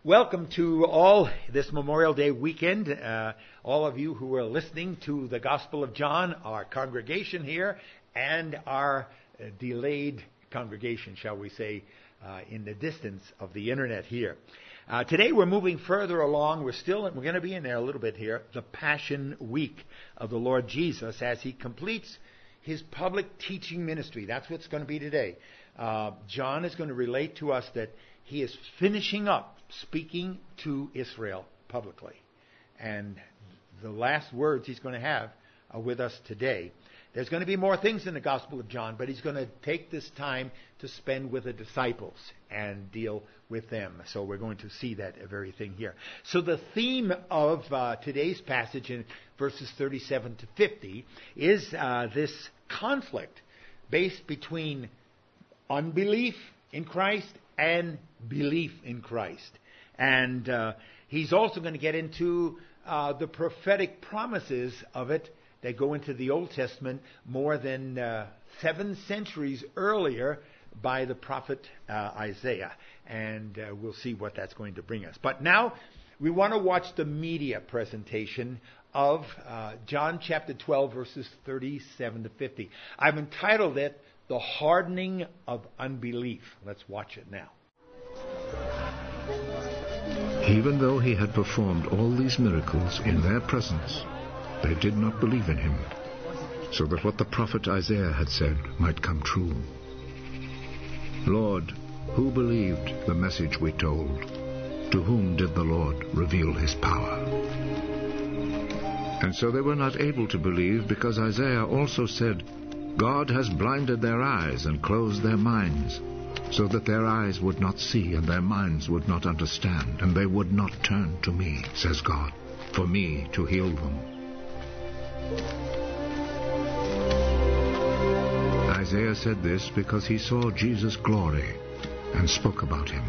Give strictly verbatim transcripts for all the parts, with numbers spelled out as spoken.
Welcome to all this Memorial Day weekend, uh, all of you who are listening to the Gospel of John, our congregation here, and our uh, delayed congregation, shall we say, uh, in the distance of the internet here. Uh, today we're moving further along. We're still, we're going to be in there a little bit here, the Passion Week of the Lord Jesus as he completes his public teaching ministry. That's what's going to be today. Uh, John is going to relate to us that he is finishing up speaking to Israel publicly. And the last words he's going to have are with us today. There's going to be more things in the Gospel of John, but he's going to take this time to spend with the disciples and deal with them. So we're going to see that very thing here. So the theme of uh, today's passage in verses thirty-seven to fifty is uh, this conflict based between unbelief in Christ and belief in Christ. And uh, he's also going to get into uh, the prophetic promises of it that go into the Old Testament more than uh, seven centuries earlier by the prophet uh, Isaiah. And uh, we'll see what that's going to bring us. But now we want to watch the media presentation of uh, John chapter twelve, verses thirty-seven to fifty. I've entitled it, The Hardening of Unbelief. Let's watch it now. Even though he had performed all these miracles in their presence, they did not believe in him, so that what the prophet Isaiah had said might come true. Lord, who believed the message we told? To whom did the Lord reveal his power? And so they were not able to believe, because Isaiah also said, God has blinded their eyes and closed their minds, so that their eyes would not see and their minds would not understand, and they would not turn to me, says God, for me to heal them. Isaiah said this because he saw Jesus' glory and spoke about him.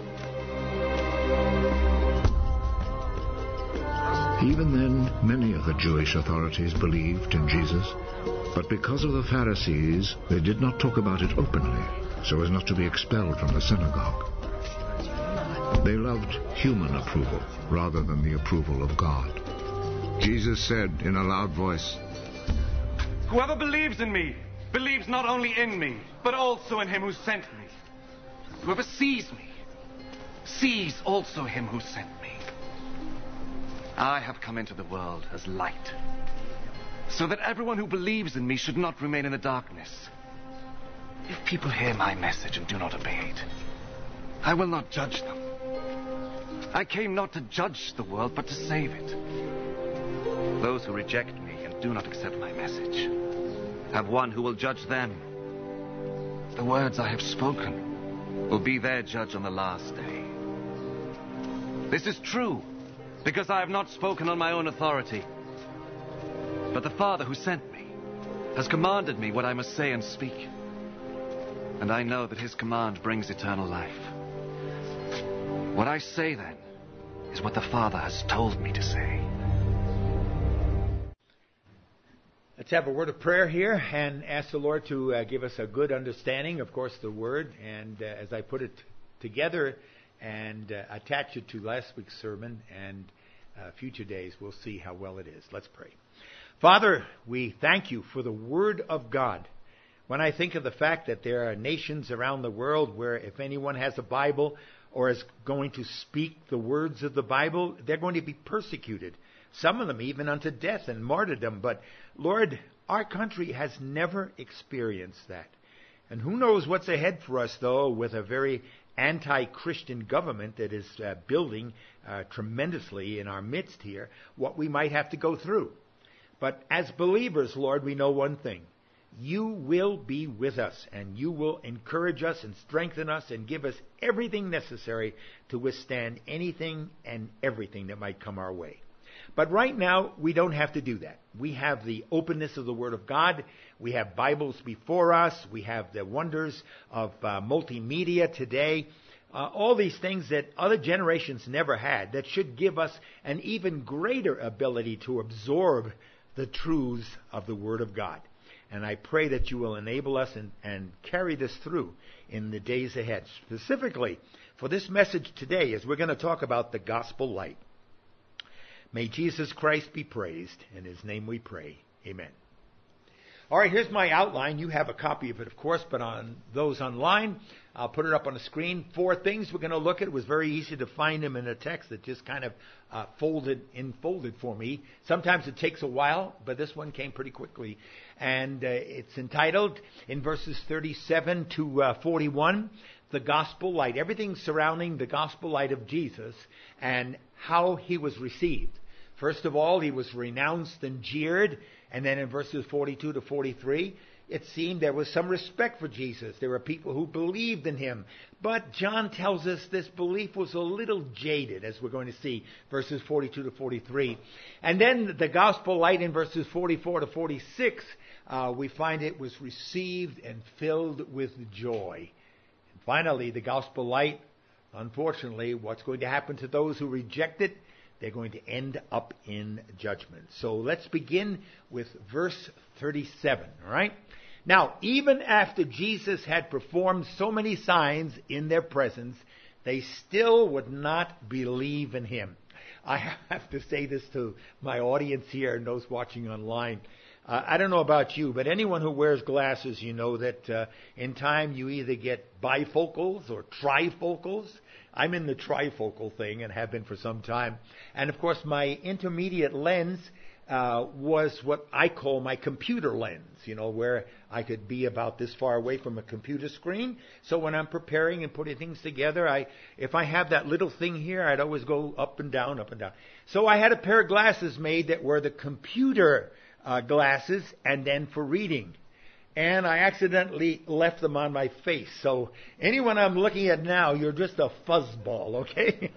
Even then, many of the Jewish authorities believed in Jesus, but because of the Pharisees, they did not talk about it openly, so as not to be expelled from the synagogue. They loved human approval rather than the approval of God. Jesus said in a loud voice, Whoever believes in me believes not only in me, but also in him who sent me. Whoever sees me sees also him who sent me. I have come into the world as light, so that everyone who believes in me should not remain in the darkness. If people hear my message and do not obey it, I will not judge them. I came not to judge the world, but to save it. Those who reject me and do not accept my message have one who will judge them. The words I have spoken will be their judge on the last day. This is true, because I have not spoken on my own authority, but the Father who sent me has commanded me what I must say and speak. And I know that his command brings eternal life. What I say, then, is what the Father has told me to say. Let's have a word of prayer here and ask the Lord to uh, give us a good understanding, of course, the Word. And uh, as I put it together and uh, attach it to last week's sermon and uh, future days, we'll see how well it is. Let's pray. Father, we thank you for the Word of God. When I think of the fact that there are nations around the world where if anyone has a Bible or is going to speak the words of the Bible, they're going to be persecuted. Some of them even unto death and martyrdom. But Lord, our country has never experienced that. And who knows what's ahead for us, though, with a very anti-Christian government that is uh, building uh, tremendously in our midst here, what we might have to go through. But as believers, Lord, we know one thing. You will be with us, and you will encourage us and strengthen us and give us everything necessary to withstand anything and everything that might come our way. But right now, we don't have to do that. We have the openness of the Word of God. We have Bibles before us. We have the wonders of uh, multimedia today. Uh, all these things that other generations never had that should give us an even greater ability to absorb the truths of the Word of God. And I pray that you will enable us and, and carry this through in the days ahead. Specifically, for this message today as we're going to talk about the gospel light. May Jesus Christ be praised. In his name we pray. Amen. All right, here's my outline. You have a copy of it, of course, but on those online, I'll put it up on the screen. Four things we're going to look at. It was very easy to find them in a text that just kind of uh, folded, enfolded for me. Sometimes it takes a while, but this one came pretty quickly. And uh, it's entitled, in verses thirty-seven to uh, forty-one, The Gospel Light. Everything surrounding the gospel light of Jesus and how he was received. First of all, he was renounced and jeered. And then in verses forty-two to forty-three, it seemed there was some respect for Jesus. There were people who believed in him. But John tells us this belief was a little jaded, as we're going to see, verses forty-two to forty-three. And then the gospel light in verses forty-four to forty-six, uh, we find it was received and filled with joy. And finally, the gospel light, unfortunately, what's going to happen to those who reject it? They're going to end up in judgment. So let's begin with verse thirty-seven, all right? Now, even after Jesus had performed so many signs in their presence, they still would not believe in him. I have to say this to my audience here and those watching online. Uh, I don't know about you, but anyone who wears glasses, you know that uh, in time you either get bifocals or trifocals. I'm in the trifocal thing and have been for some time. And of course, my intermediate lens uh, was what I call my computer lens, you know, where I could be about this far away from a computer screen. So when I'm preparing and putting things together, I, if I have that little thing here, I'd always go up and down, up and down. So I had a pair of glasses made that were the computer uh, glasses and then for reading. And I accidentally left them on my face. So anyone I'm looking at now, you're just a fuzzball, okay?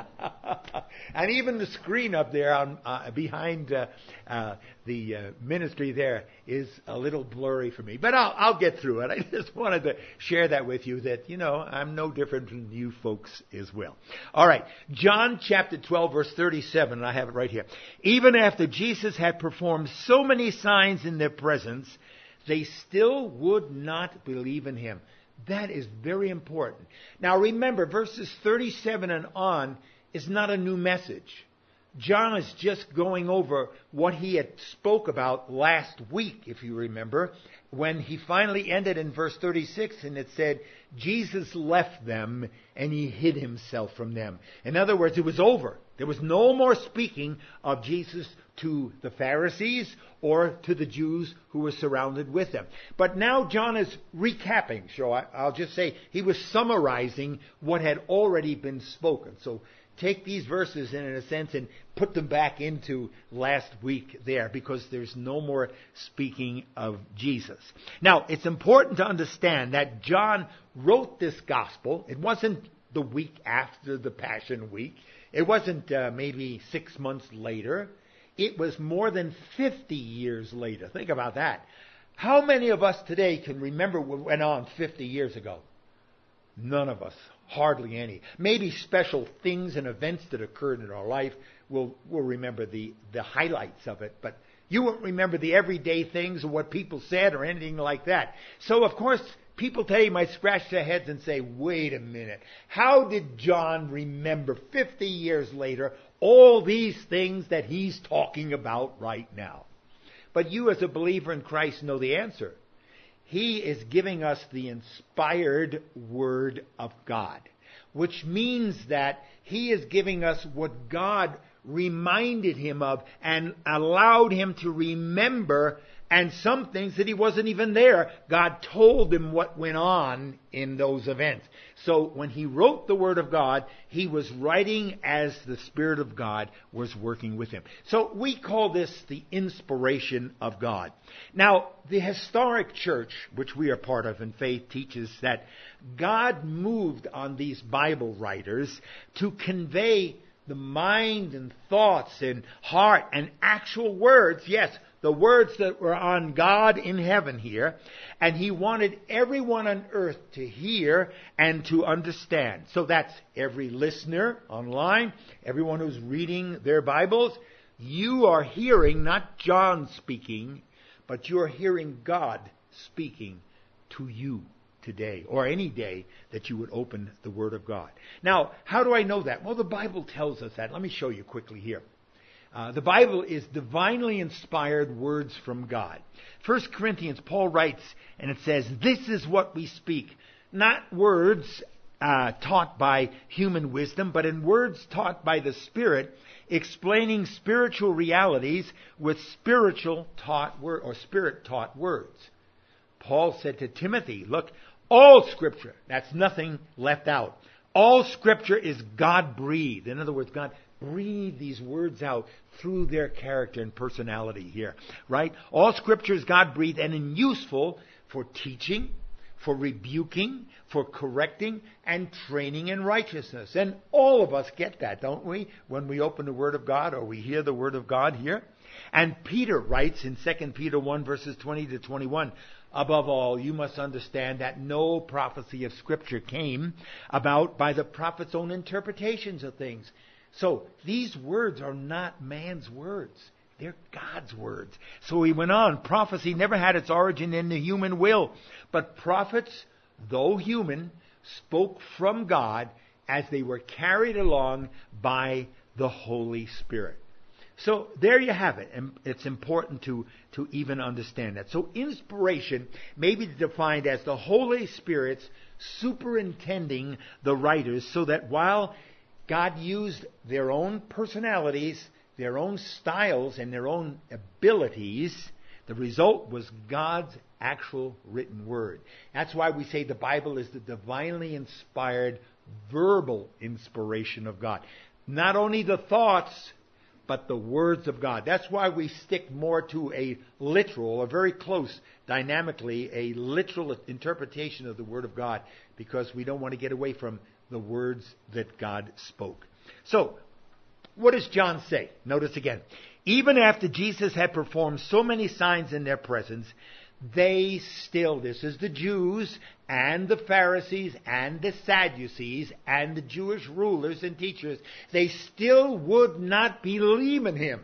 And even the screen up there on uh, behind uh, uh, the uh, ministry there is a little blurry for me. But I'll, I'll get through it. I just wanted to share that with you that, you know, I'm no different from you folks as well. All right. John chapter twelve, verse thirty-seven, and I have it right here. Even after Jesus had performed so many signs in their presence, they still would not believe in him. That is very important. Now remember, verses thirty-seven and on is not a new message. John is just going over what he had spoke about last week, if you remember, when he finally ended in verse thirty-six and it said, Jesus left them and he hid himself from them. In other words, it was over. There was no more speaking of Jesus to the Pharisees or to the Jews who were surrounded with them. But now John is recapping. So I, I'll just say he was summarizing what had already been spoken. So take these verses in, in a sense and put them back into last week there because there's no more speaking of Jesus. Now, it's important to understand that John wrote this gospel. It wasn't the week after the Passion Week. It wasn't uh, maybe six months later. It was more than fifty years later. Think about that. How many of us today can remember what went on fifty years ago? None of us. Hardly any. Maybe special things and events that occurred in our life. We'll, we'll remember the, the highlights of it. But you won't remember the everyday things or what people said or anything like that. So, of course, people today might scratch their heads and say, wait a minute. How did John remember fifty years later all these things that he's talking about right now? But you as a believer in Christ know the answer. He is giving us the inspired Word of God, which means that he is giving us what God reminded him of and allowed him to remember, and some things that he wasn't even there. God told him what went on in those events. So when he wrote the Word of God, he was writing as the Spirit of God was working with him. So we call this the inspiration of God. Now, the historic church, which we are part of in faith, teaches that God moved on these Bible writers to convey the mind and thoughts and heart and actual words, yes, the words that were on God in heaven here, and he wanted everyone on earth to hear and to understand. So that's every listener online, everyone who's reading their Bibles. You are hearing not John speaking, but you're hearing God speaking to you. today, or any day that you would open the Word of God. Now, how do I know that? Well, the Bible tells us that. Let me show you quickly here. Uh, the Bible is divinely inspired words from God. First Corinthians, Paul writes, and it says, "This is what we speak, not words uh, taught by human wisdom, but in words taught by the Spirit, explaining spiritual realities with spiritual taught word or Spirit taught words." Paul said to Timothy, "Look, all Scripture, that's nothing left out. All Scripture is God-breathed." In other words, God breathed these words out through their character and personality here, right? All Scripture is God-breathed and useful for teaching, for rebuking, for correcting, and training in righteousness. And all of us get that, don't we? When we open the Word of God or we hear the Word of God here. And Peter writes in Second Peter one, verses twenty to twenty-one, "Above all, you must understand that no prophecy of Scripture came about by the prophet's own interpretations of things." So these words are not man's words. They're God's words. So he went on, prophecy never had its origin in the human will, but prophets, though human, spoke from God as they were carried along by the Holy Spirit. So there you have it, and it's important to, to even understand that. So inspiration may be defined as the Holy Spirit's superintending the writers so that while God used their own personalities, their own styles, and their own abilities, the result was God's actual written word. That's why we say the Bible is the divinely inspired verbal inspiration of God. Not only the thoughts, but the words of God. That's why we stick more to a literal, or very close, dynamically, a literal interpretation of the Word of God, because we don't want to get away from the words that God spoke. So, what does John say? Notice again. Even after Jesus had performed so many signs in their presence, they still, this is the Jews and the Pharisees and the Sadducees and the Jewish rulers and teachers, they still would not believe in him.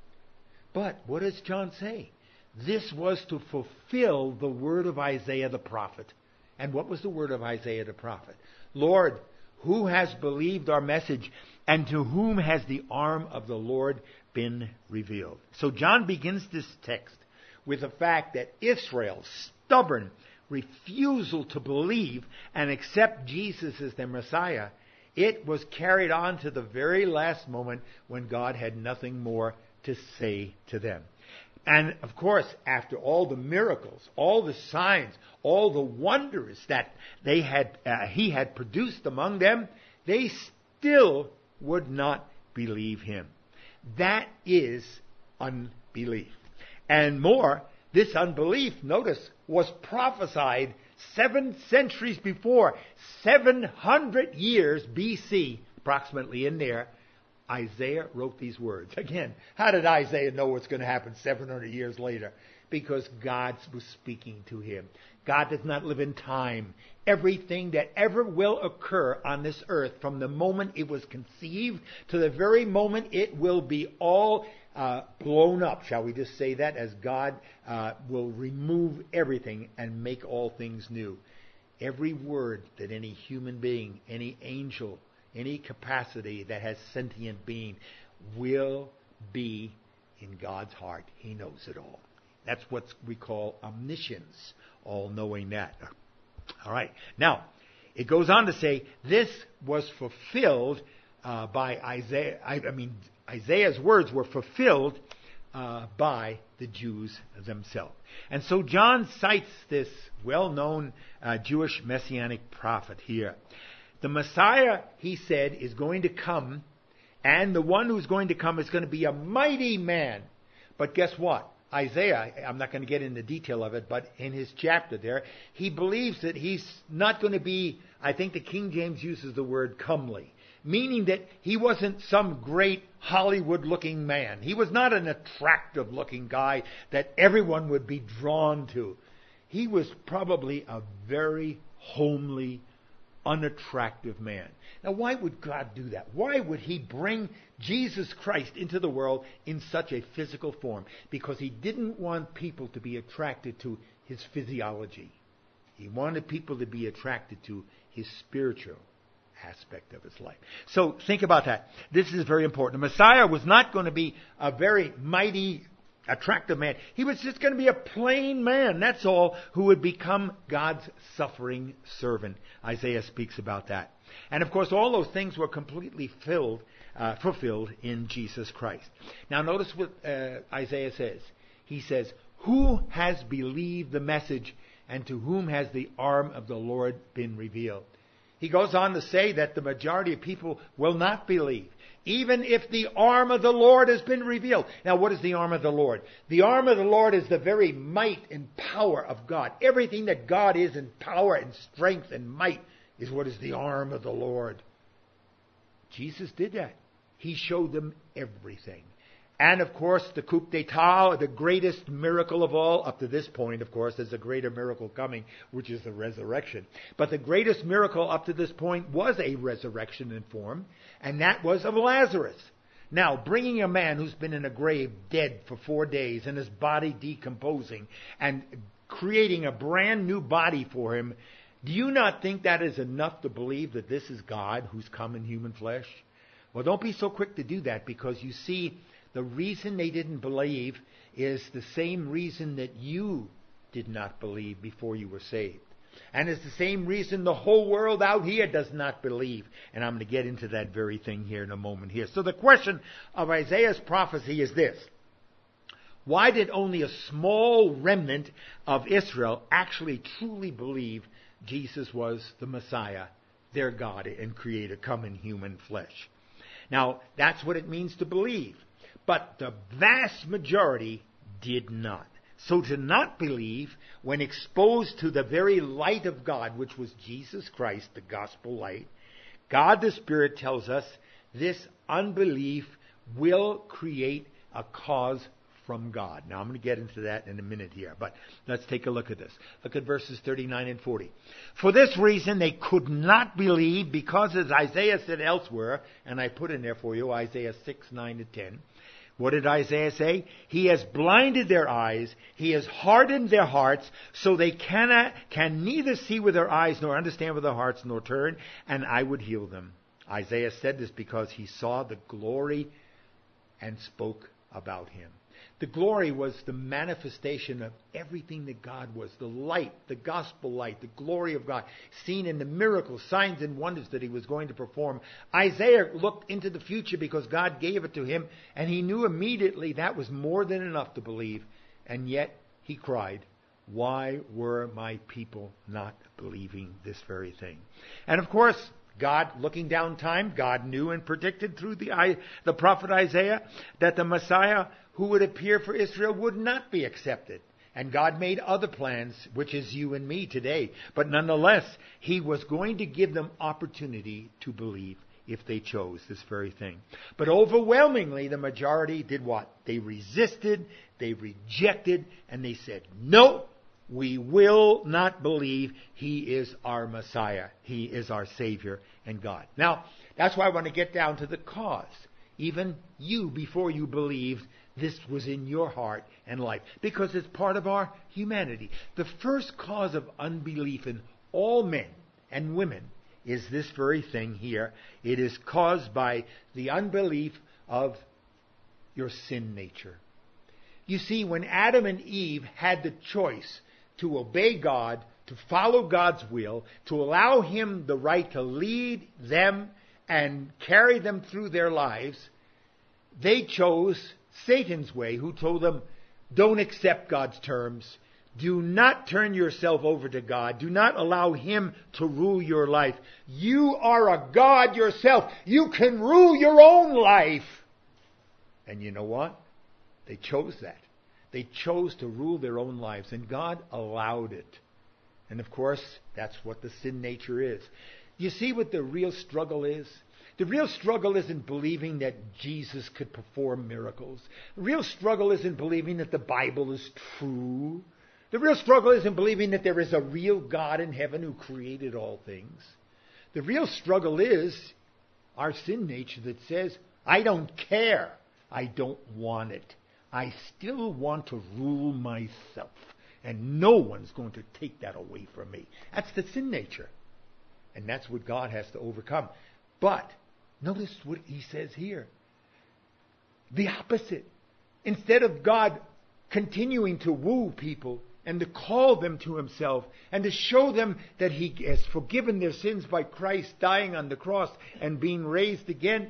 But what does John say? This was to fulfill the word of Isaiah the prophet. And what was the word of Isaiah the prophet? "Lord, who has believed our message, and to whom has the arm of the Lord been revealed?" So John begins this text with the fact that Israel's stubborn refusal to believe and accept Jesus as their Messiah, it was carried on to the very last moment when God had nothing more to say to them. And of course, after all the miracles, all the signs, all the wonders that they had, uh, he had produced among them, they still would not believe him. That is unbelief. And more, this unbelief, notice, was prophesied seven centuries before. seven hundred years B C, approximately in there, Isaiah wrote these words. Again, how did Isaiah know what's going to happen seven hundred years later? Because God was speaking to him. God does not live in time. Everything that ever will occur on this earth, from the moment it was conceived to the very moment it will be all uh, blown up, shall we just say that, as God uh, will remove everything and make all things new. Every word that any human being, any angel, any capacity that has sentient being will be in God's heart. He knows it all. That's what we call omniscience, all knowing that. All right. Now, it goes on to say, this was fulfilled uh, by Isaiah. I, I mean, Isaiah's words were fulfilled uh, by the Jews themselves. And so John cites this well-known uh, Jewish messianic prophet here. The Messiah, he said, is going to come, and the one who's going to come is going to be a mighty man. But guess what? Isaiah, I'm not going to get into detail of it, but in his chapter there, he believes that he's not going to be, I think the King James uses the word comely, meaning that he wasn't some great Hollywood-looking man. He was not an attractive-looking guy that everyone would be drawn to. He was probably a very homely, unattractive man. Now, why would God do that? Why would he bring Jesus Christ into the world in such a physical form? Because he didn't want people to be attracted to his physiology. He wanted people to be attracted to his spiritual aspect of his life. So think about that. This is very important. The Messiah was not going to be a very mighty, attractive man. He was just going to be a plain man, that's all, who would become God's suffering servant. Isaiah speaks about that. And of course, all those things were completely filled, uh, fulfilled in Jesus Christ. Now notice what uh, Isaiah says. He says, "Who has believed the message, and to whom has the arm of the Lord been revealed?" He goes on to say that the majority of people will not believe, even if the arm of the Lord has been revealed. Now, what is the arm of the Lord? The arm of the Lord is the very might and power of God. Everything that God is in power and strength and might is what is the arm of the Lord. Jesus did that. He showed them everything. And, of course, the coup d'etat, the greatest miracle of all, up to this point, of course, there's a greater miracle coming, which is the resurrection. But the greatest miracle up to this point was a resurrection in form, and that was of Lazarus. Now, bringing a man who's been in a grave dead for four days and his body decomposing and creating a brand new body for him, do you not think that is enough to believe that this is God who's come in human flesh? Well, don't be so quick to do that, because you see, the reason they didn't believe is the same reason that you did not believe before you were saved. And it's the same reason the whole world out here does not believe. And I'm going to get into that very thing here in a moment here. So the question of Isaiah's prophecy is this: why did only a small remnant of Israel actually truly believe Jesus was the Messiah, their God and Creator, come in human flesh? Now, that's what it means to believe. But the vast majority did not. So to not believe, when exposed to the very light of God, which was Jesus Christ, the gospel light, God the Spirit tells us this unbelief will create a cause from God. Now I'm going to get into that in a minute here, but let's take a look at this. Look at verses thirty-nine and forty. For this reason they could not believe, because as Isaiah said elsewhere, and I put in there for you, Isaiah six, nine to ten, what did Isaiah say? He has blinded their eyes, he has hardened their hearts, so they cannot, can neither see with their eyes nor understand with their hearts nor turn, and I would heal them. Isaiah said this because he saw the glory and spoke about him. The glory was the manifestation of everything that God was. The light, the gospel light, the glory of God, seen in the miracles, signs, and wonders that he was going to perform. Isaiah looked into the future because God gave it to him, and he knew immediately that was more than enough to believe. And yet he cried, "Why were my people not believing this very thing?" And of course, God, looking down time, God knew and predicted through the, the prophet Isaiah that the Messiah who would appear for Israel would not be accepted. And God made other plans, which is you and me today. But nonetheless, he was going to give them opportunity to believe if they chose this very thing. But overwhelmingly, the majority did what? They resisted, they rejected, and they said, "No, we will not believe he is our Messiah. He is our Savior and God." Now, that's why I want to get down to the cause. Even you, before you believed, this was in your heart and life, because it's part of our humanity. The first cause of unbelief in all men and women is this very thing here. It is caused by the unbelief of your sin nature. You see, when Adam and Eve had the choice to obey God, to follow God's will, to allow him the right to lead them and carry them through their lives, they chose Satan's way, who told them, don't accept God's terms. Do not turn yourself over to God. Do not allow him to rule your life. You are a God yourself. You can rule your own life. And you know what? They chose that. They chose to rule their own lives, and God allowed it. And of course, that's what the sin nature is. You see what the real struggle is? The real struggle isn't believing that Jesus could perform miracles. The real struggle isn't believing that the Bible is true. The real struggle isn't believing that there is a real God in heaven who created all things. The real struggle is our sin nature that says, I don't care. I don't want it. I still want to rule myself. And no one's going to take that away from me. That's the sin nature. And that's what God has to overcome. But notice what he says here. The opposite. Instead of God continuing to woo people and to call them to himself and to show them that he has forgiven their sins by Christ dying on the cross and being raised again,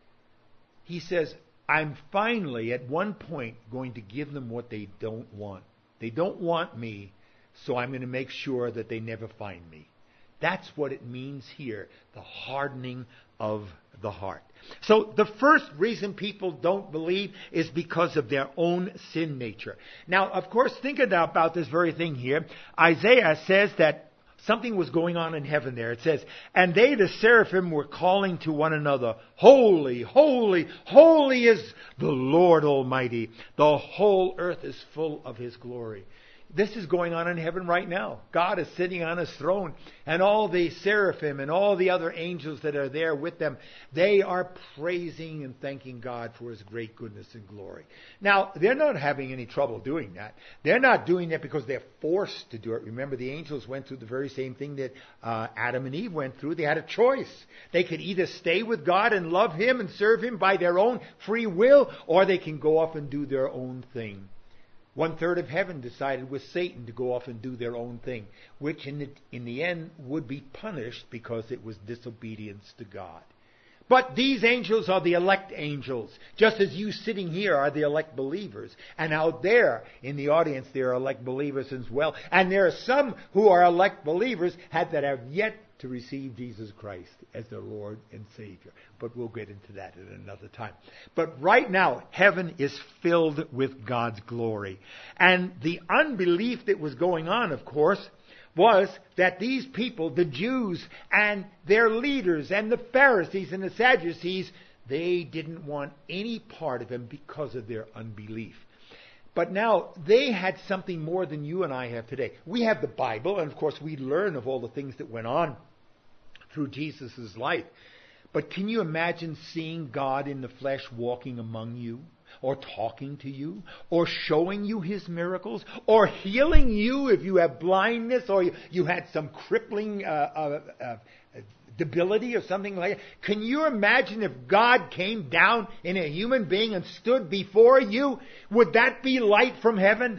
he says, I'm finally at one point going to give them what they don't want. They don't want me, so I'm going to make sure that they never find me. That's what it means here, the hardening of the heart. So the first reason people don't believe is because of their own sin nature. Now, of course, think about this very thing here. Isaiah says that something was going on in heaven there. It says, and they, the seraphim, were calling to one another, holy, holy, holy is the Lord Almighty. The whole earth is full of his glory. This is going on in heaven right now. God is sitting on his throne, and all the seraphim and all the other angels that are there with them, they are praising and thanking God for his great goodness and glory. Now, they're not having any trouble doing that. They're not doing that because they're forced to do it. Remember, the angels went through the very same thing that uh, Adam and Eve went through. They had a choice. They could either stay with God and love him and serve him by their own free will, or they can go off and do their own thing. One third of heaven decided with Satan to go off and do their own thing, which in the, in the end would be punished because it was disobedience to God. But these angels are the elect angels, just as you sitting here are the elect believers. And out there in the audience there are elect believers as well. And there are some who are elect believers that have yet to receive Jesus Christ as their Lord and Savior. But we'll get into that at another time. But right now, heaven is filled with God's glory. And the unbelief that was going on, of course, was that these people, the Jews and their leaders and the Pharisees and the Sadducees, they didn't want any part of him because of their unbelief. But now, they had something more than you and I have today. We have the Bible, and of course we learn of all the things that went on through Jesus' life. But can you imagine seeing God in the flesh walking among you, or talking to you, or showing you his miracles, or healing you if you have blindness, or you, you had some crippling uh, uh, uh, debility or something like that? Can you imagine if God came down in a human being and stood before you? Would that be light from heaven?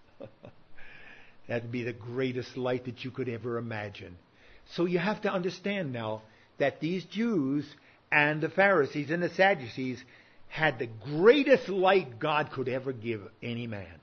That would be the greatest light that you could ever imagine. So you have to understand now that these Jews and the Pharisees and the Sadducees had the greatest light God could ever give any man.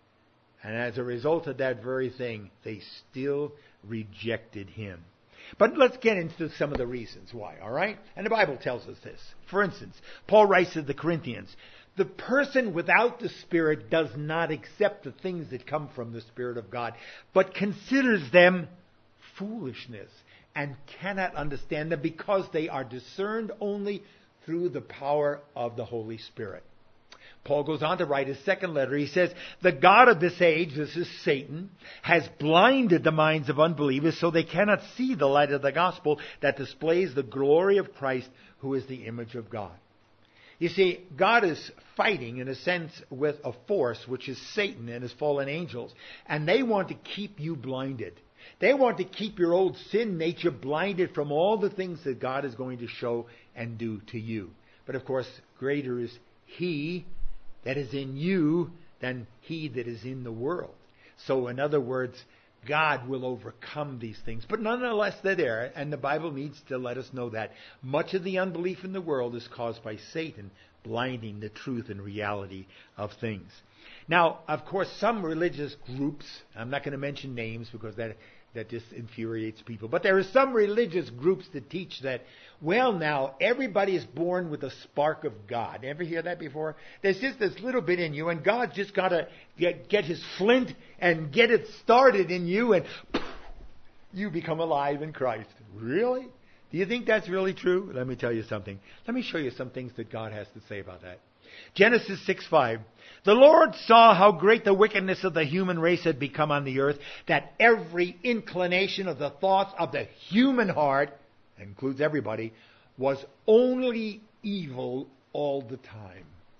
And as a result of that very thing, they still rejected him. But let's get into some of the reasons why, all right? And the Bible tells us this. For instance, Paul writes to the Corinthians, the person without the Spirit does not accept the things that come from the Spirit of God, but considers them foolishness and cannot understand them because they are discerned only through the power of the Holy Spirit. Paul goes on to write his second letter. He says, the God of this age, this is Satan, has blinded the minds of unbelievers so they cannot see the light of the gospel that displays the glory of Christ, who is the image of God. You see, God is fighting, in a sense, with a force, which is Satan and his fallen angels, and they want to keep you blinded. They want to keep your old sin nature blinded from all the things that God is going to show and do to you. But of course, greater is He that is in you than he that is in the world. So in other words, God will overcome these things. But nonetheless, they're there, and the Bible needs to let us know that much of the unbelief in the world is caused by Satan blinding the truth and reality of things. Now, of course, some religious groups, I'm not going to mention names because that that just infuriates people, but there are some religious groups that teach that, well, now, everybody is born with a spark of God. Ever hear that before? There's just this little bit in you, and God's just got to get, get his flint and get it started in you, and poof, you become alive in Christ. Really? Do you think that's really true? Let me tell you something. Let me show you some things that God has to say about that. Genesis six five. The Lord saw how great the wickedness of the human race had become on the earth, that every inclination of the thoughts of the human heart, that includes everybody, was only evil all the time.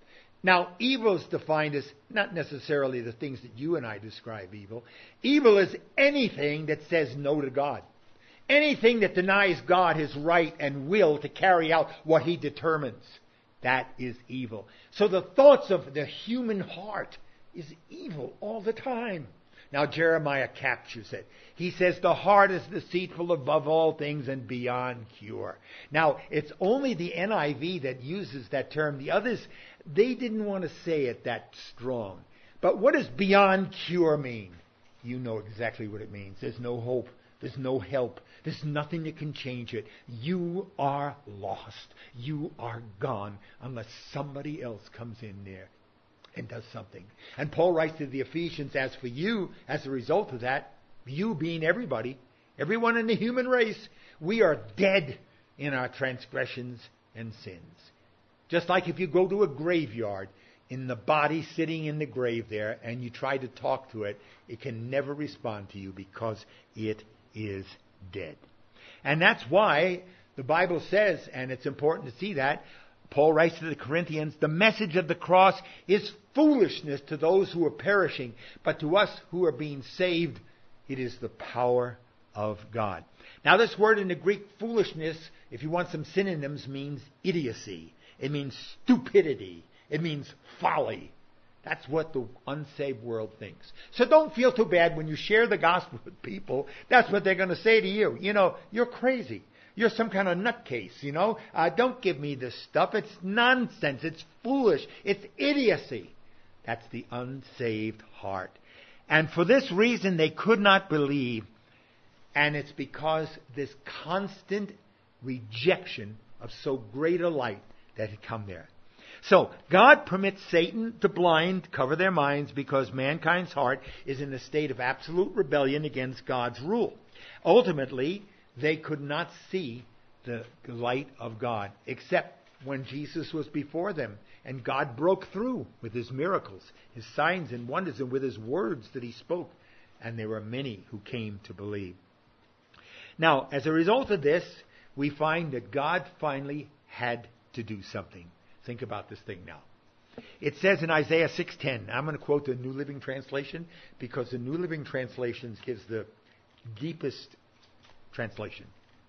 Now, evil is defined as not necessarily the things that you and I describe evil. Evil is anything that says no to God. Anything that denies God his right and will to carry out what he determines. That is evil. So the thoughts of the human heart is evil all the time. Now Jeremiah captures it. He says the heart is deceitful above all things and beyond cure. Now it's only the N I V that uses that term. The others, they didn't want to say it that strong. But what does beyond cure mean? You know exactly what it means. There's no hope. There's no help. There's nothing that can change it. You are lost. You are gone unless somebody else comes in there and does something. And Paul writes to the Ephesians, as for you, as a result of that, you being everybody, everyone in the human race, we are dead in our transgressions and sins. Just like if you go to a graveyard, in the body sitting in the grave there, and you try to talk to it, it can never respond to you because it is dead. And that's why the Bible says, and it's important to see that, Paul writes to the Corinthians, the message of the cross is foolishness to those who are perishing, but to us who are being saved, it is the power of God. Now this word in the Greek, foolishness, if you want some synonyms, means idiocy. It means stupidity. It means folly. That's what the unsaved world thinks. So don't feel too bad when you share the gospel with people. That's what they're going to say to you. You know, you're crazy. You're some kind of nutcase, you know. Uh, don't give me this stuff. It's nonsense. It's foolish. It's idiocy. That's the unsaved heart. And for this reason, they could not believe. And it's because this constant rejection of so great a light that had come there. So, God permits Satan to blind, cover their minds, because mankind's heart is in a state of absolute rebellion against God's rule. Ultimately, they could not see the light of God, except when Jesus was before them, and God broke through with his miracles, his signs and wonders, and with his words that he spoke, and there were many who came to believe. Now, as a result of this, we find that God finally had to do something. Think about this thing now. It says in Isaiah six ten, I'm going to quote the New Living Translation because the New Living Translation gives the deepest translation.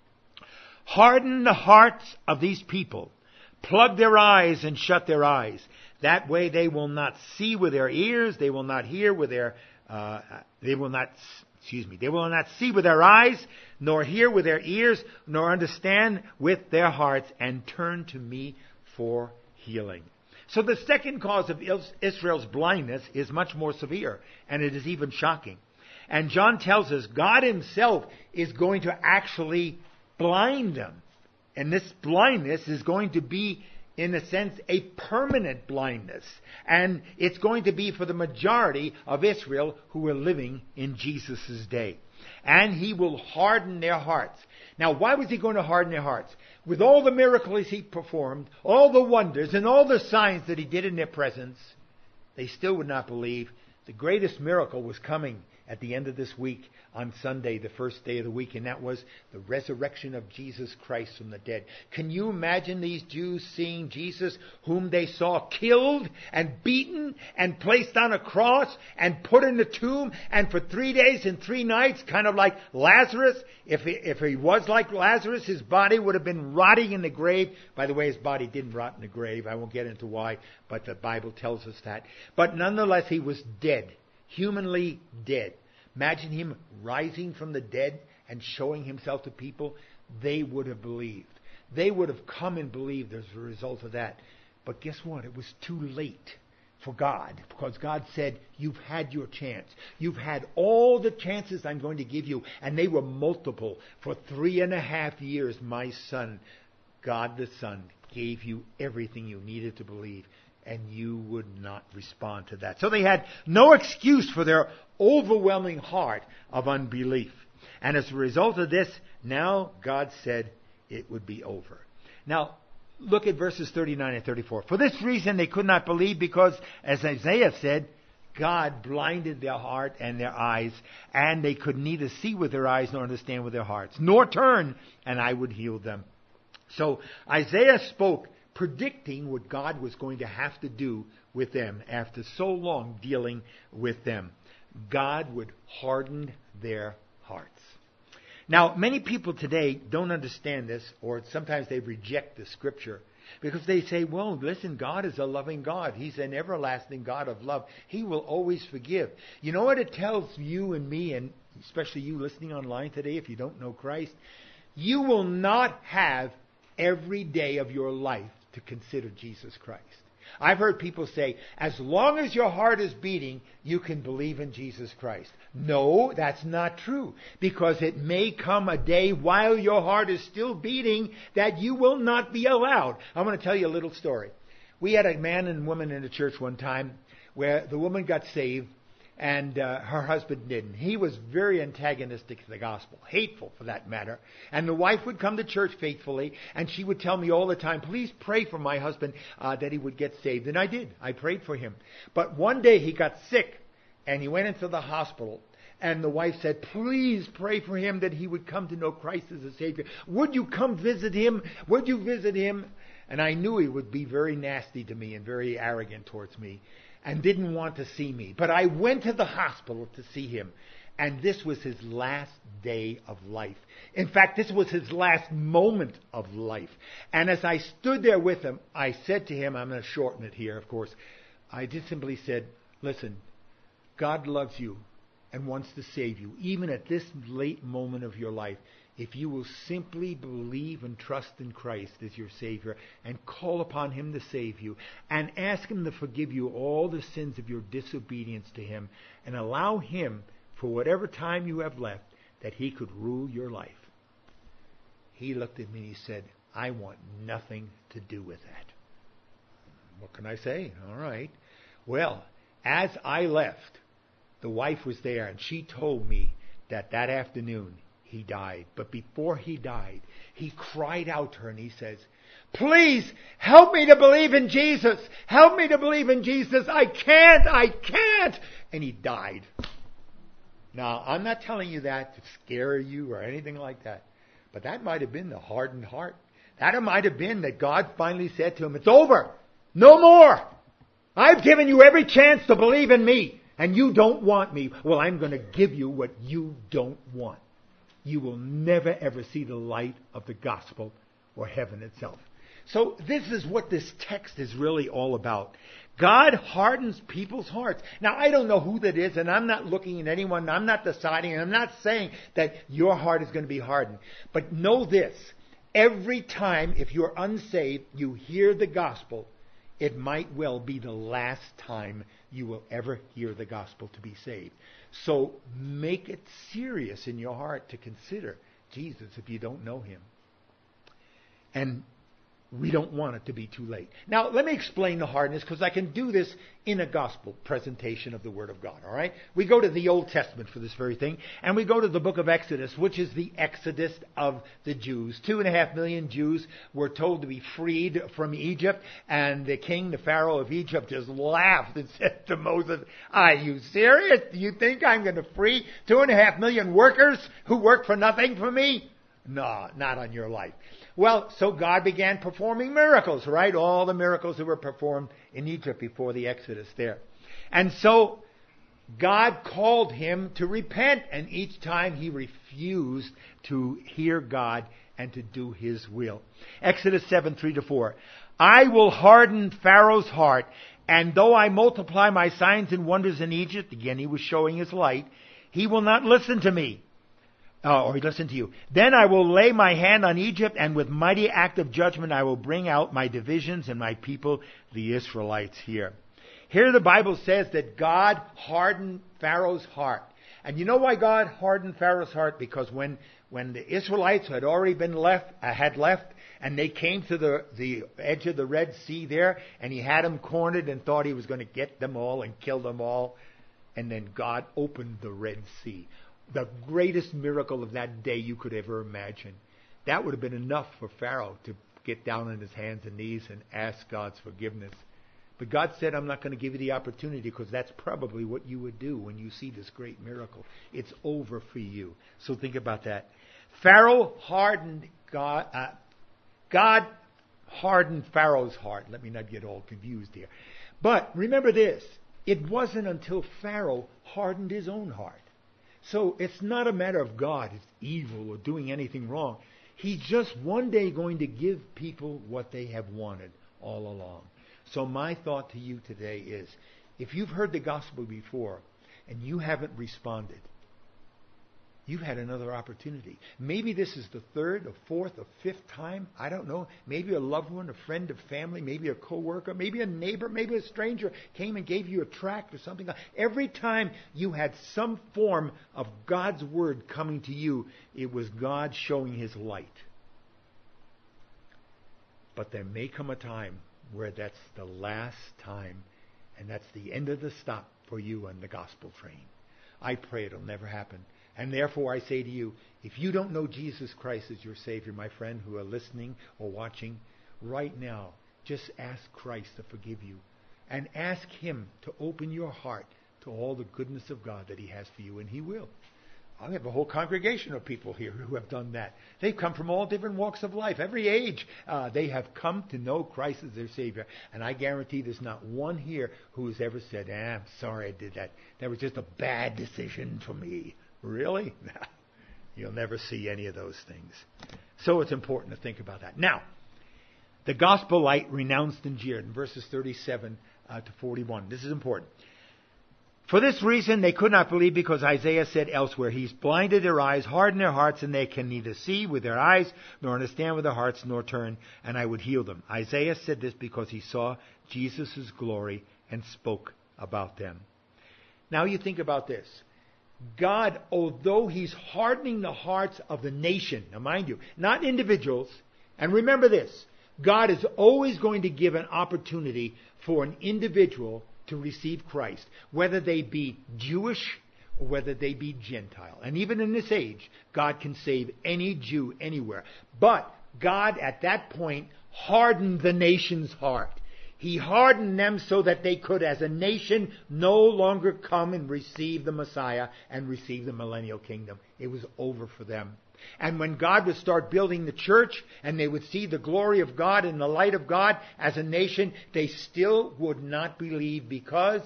Harden the hearts of these people. Plug their eyes and shut their eyes. That way they will not see with their ears. They will not hear with their, uh, they will not, excuse me, they will not see with their eyes, nor hear with their ears, nor understand with their hearts, and turn to me for healing. So the second cause of Israel's blindness is much more severe, and it is even shocking. And John tells us God himself is going to actually blind them. And this blindness is going to be, in a sense, a permanent blindness. And it's going to be for the majority of Israel who are living in Jesus' day. And he will harden their hearts. Now, why was he going to harden their hearts? With all the miracles he performed, all the wonders, and all the signs that he did in their presence, they still would not believe. The greatest miracle was coming at the end of this week on Sunday, the first day of the week, and that was the resurrection of Jesus Christ from the dead. Can you imagine these Jews seeing Jesus, whom they saw killed and beaten and placed on a cross and put in a tomb, and for three days and three nights, kind of like Lazarus? If he, if he was like Lazarus, his body would have been rotting in the grave. By the way, his body didn't rot in the grave. I won't get into why, but the Bible tells us that. But nonetheless, he was dead. Humanly dead. Imagine him rising from the dead and showing himself to people. They would have believed. They would have come and believed as a result of that. But guess what? It was too late for God, because God said, you've had your chance. You've had all the chances I'm going to give you, and they were multiple. For three and a half years, my son, God the Son, gave you everything you needed to believe. And you would not respond to that. So they had no excuse for their overwhelming heart of unbelief. And as a result of this, now God said it would be over. Now, look at verses thirty-nine and thirty-four. For this reason they could not believe, because, as Isaiah said, God blinded their heart and their eyes, and they could neither see with their eyes nor understand with their hearts, nor turn, and I would heal them. So Isaiah spoke predicting what God was going to have to do with them after so long dealing with them. God would harden their hearts. Now, many people today don't understand this, or sometimes they reject the scripture because they say, well, listen, God is a loving God. He's an everlasting God of love. He will always forgive. You know what it tells you and me, and especially you listening online today if you don't know Christ? You will not have every day of your life to consider Jesus Christ. I've heard people say, as long as your heart is beating, you can believe in Jesus Christ. No, that's not true. Because it may come a day while your heart is still beating that you will not be allowed. I'm going to tell you a little story. We had a man and woman in the church one time where the woman got saved and uh, her husband didn't. He was very antagonistic to the gospel, hateful for that matter. And the wife would come to church faithfully, and she would tell me all the time, please pray for my husband uh, that he would get saved. And I did. I prayed for him. But one day he got sick, and he went into the hospital. And the wife said, please pray for him that he would come to know Christ as a Savior. Would you come visit him? Would you visit him? And I knew he would be very nasty to me and very arrogant towards me, and didn't want to see me. But I went to the hospital to see him. And this was his last day of life. In fact, this was his last moment of life. And as I stood there with him, I said to him, I'm going to shorten it here, of course. I just simply said, listen, God loves you and wants to save you, even at this late moment of your life. If you will simply believe and trust in Christ as your Savior and call upon Him to save you and ask Him to forgive you all the sins of your disobedience to Him and allow Him, for whatever time you have left, that He could rule your life. He looked at me and he said, I want nothing to do with that. What can I say? All right. Well, as I left, the wife was there and she told me that that afternoon he died. But before he died, he cried out to her and he says, please help me to believe in Jesus. Help me to believe in Jesus. I can't. I can't. And he died. Now, I'm not telling you that to scare you or anything like that. But that might have been the hardened heart. That might have been that God finally said to him, it's over. No more. I've given you every chance to believe in me. And you don't want me. Well, I'm going to give you what you don't want. You will never ever see the light of the gospel or heaven itself. So this is what this text is really all about. God hardens people's hearts. Now, I don't know who that is, and I'm not looking at anyone. I'm not deciding, and I'm not saying that your heart is going to be hardened. But know this. Every time, if you're unsaved, you hear the gospel, it might well be the last time you will ever hear the gospel to be saved. So make it serious in your heart to consider Jesus if you don't know Him. And we don't want it to be too late. Now, let me explain the hardness, because I can do this in a gospel presentation of the Word of God, all right? We go to the Old Testament for this very thing, and we go to the book of Exodus, which is the exodus of the Jews. Two and a half million Jews were told to be freed from Egypt, and the king, the Pharaoh of Egypt, just laughed and said to Moses, are you serious? Do you think I'm going to free two and a half million workers who work for nothing for me? No, not on your life. Well, so God began performing miracles, right? All the miracles that were performed in Egypt before the Exodus there. And so God called him to repent, and each time he refused to hear God and to do His will. Exodus seven, three to four. I will harden Pharaoh's heart, and though I multiply my signs and wonders in Egypt, again he was showing his light, he will not listen to me. Oh, or listen to you. Then I will lay my hand on Egypt, and with mighty act of judgment I will bring out my divisions and my people, the Israelites, here. Here the Bible says that God hardened Pharaoh's heart. And you know why God hardened Pharaoh's heart? Because when, when the Israelites had already been left, uh, had left, and they came to the, the edge of the Red Sea there, and he had them cornered and thought he was going to get them all and kill them all. And then God opened the Red Sea. The greatest miracle of that day you could ever imagine. That would have been enough for Pharaoh to get down on his hands and knees and ask God's forgiveness. But God said, I'm not going to give you the opportunity, because that's probably what you would do when you see this great miracle. It's over for you. So think about that. Pharaoh hardened God. Uh, God hardened Pharaoh's heart. Let me not get all confused here. But remember this. It wasn't until Pharaoh hardened his own heart. So it's not a matter of God is evil or doing anything wrong. He's just one day going to give people what they have wanted all along. So my thought to you today is, if you've heard the gospel before and you haven't responded, you've had another opportunity. Maybe this is the third or fourth or fifth time. I don't know. Maybe a loved one, a friend, a family, maybe a coworker, maybe a neighbor, maybe a stranger came and gave you a tract or something. Every time you had some form of God's word coming to you, it was God showing his light. But there may come a time where that's the last time, and that's the end of the stop for you on the gospel train. I pray it'll never happen. And therefore I say to you, if you don't know Jesus Christ as your Savior, my friend, who are listening or watching, right now, just ask Christ to forgive you. And ask him to open your heart to all the goodness of God that he has for you, and he will. I have a whole congregation of people here who have done that. They've come from all different walks of life, every age. Uh, they have come to know Christ as their Savior. And I guarantee there's not one here who has ever said, ah, I'm sorry I did that. That was just a bad decision for me. Really? You'll never see any of those things. So it's important to think about that. Now, the gospel light renounced and jeered in verses thirty-seven uh, to forty-one. This is important. For this reason they could not believe, because Isaiah said elsewhere, he's blinded their eyes, hardened their hearts, and they can neither see with their eyes, nor understand with their hearts, nor turn, and I would heal them. Isaiah said this because he saw Jesus' glory and spoke about them. Now you think about this. God, although he's hardening the hearts of the nation, now mind you, not individuals, and remember this, God is always going to give an opportunity for an individual to receive Christ, whether they be Jewish or whether they be Gentile. And even in this age, God can save any Jew anywhere. But God, at that point, hardened the nation's heart. He hardened them so that they could, as a nation, no longer come and receive the Messiah and receive the millennial kingdom. It was over for them. And when God would start building the church and they would see the glory of God and the light of God as a nation, they still would not believe because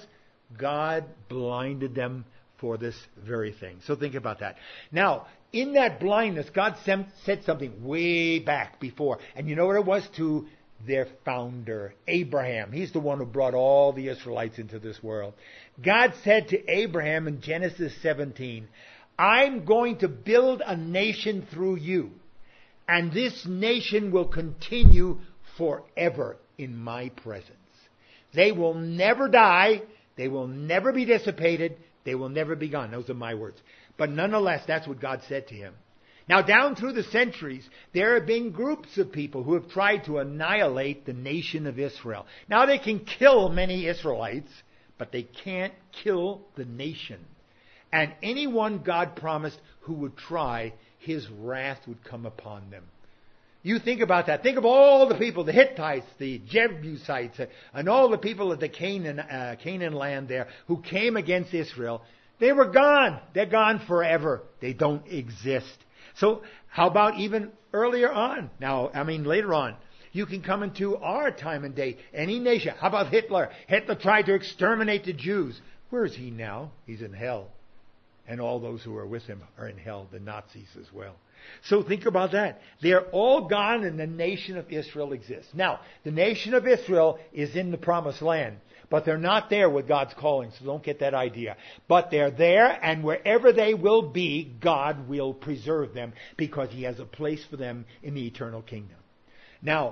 God blinded them for this very thing. So think about that. Now, in that blindness, God said something way back before. And you know what it was? To their founder, Abraham. He's the one who brought all the Israelites into this world. God said to Abraham in Genesis seventeen, I'm going to build a nation through you, and this nation will continue forever in my presence. They will never die. They will never be dissipated. They will never be gone. Those are my words. But nonetheless, that's what God said to him. Now, down through the centuries, there have been groups of people who have tried to annihilate the nation of Israel. Now, they can kill many Israelites, but they can't kill the nation. And anyone God promised who would try, his wrath would come upon them. You think about that. Think of all the people, the Hittites, the Jebusites, and all the people of the Canaan, uh, Canaan land there who came against Israel. They were gone. They're gone forever. They don't exist. So how about even earlier on? Now, I mean later on. You can come into our time and day. Any nation. How about Hitler? Hitler tried to exterminate the Jews. Where is he now? He's in hell. And all those who are with him are in hell, the Nazis as well. So think about that. They're all gone and the nation of Israel exists. Now, the nation of Israel is in the promised land. But they're not there with God's calling, so don't get that idea. But they're there, and wherever they will be, God will preserve them because he has a place for them in the eternal kingdom. Now,